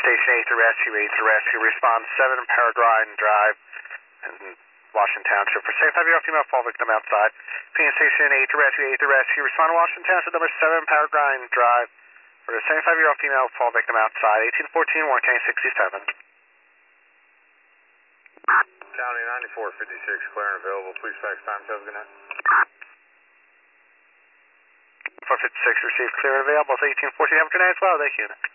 Station 8 to rescue, respond 7 Peregrine Drive in Washington Township. For 75-year-old female fall victim outside. Phoenix Station 8 to rescue, respond to Washington Township, number 7 Peregrine Drive. For a 75-year-old female fall victim outside, 1814, Warren County 67. County 9456, clear and available. Please fax time, have a good night. 456 received, clear and available. 1814, have a good night as well. Thank you.